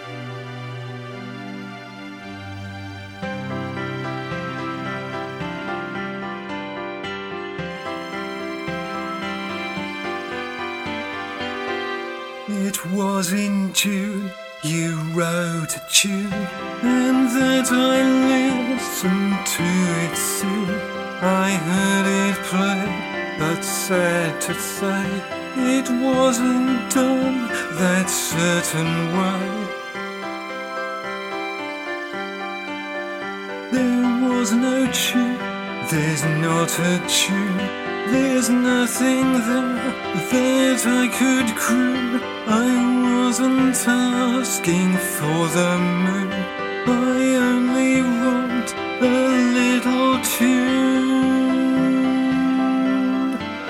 It was in June, you wrote a tune, and that I listened to it soon. I heard it play, but sad to say, it wasn't done that certain way. There was no tune, there's not a tune, there's nothing there that I could croon. I wasn't asking for the moon, I only want a little tune.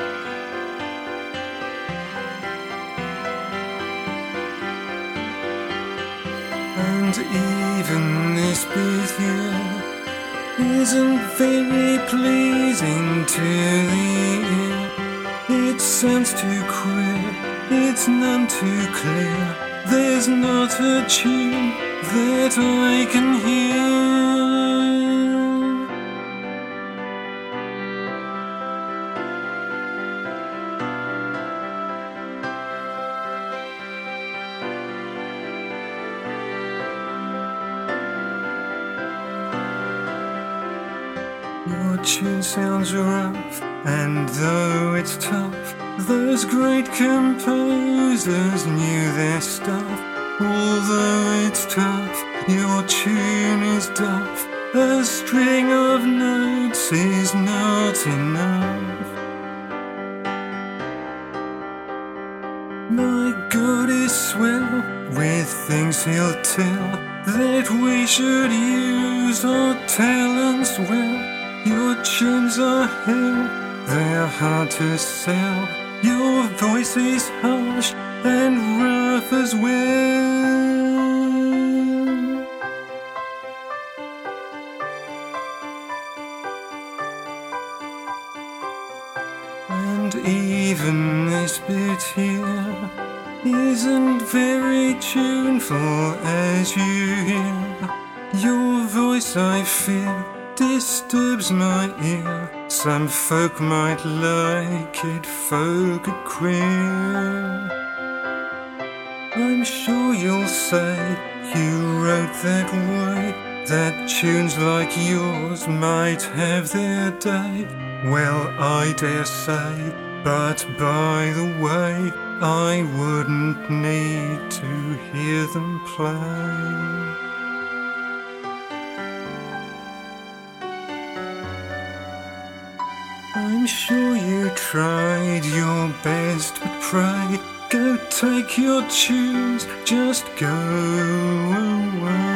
And even this bit here isn't very pleasing to the ear. It sounds too queer, it's none too clear. There's not a tune that I can hear. Your tune sounds rough, and though it's tough, those great composers knew their stuff. Although it's tough, your tune is duff. A string of notes is not enough. My God is swell with things he'll tell, that we should use our talents well. Your tunes are hell, they're hard to sell. Your voice is harsh and rough as well. And even this bit here isn't very tuneful, as you hear. Your voice, I fear, disturbs my ear. Some folk might like it, folk are queer. I'm sure you'll say you wrote that way, that tunes like yours might have their day. Well, I dare say, but by the way, I wouldn't need to hear them play. I'm sure you tried your best, but pray, go take your tunes, just go away.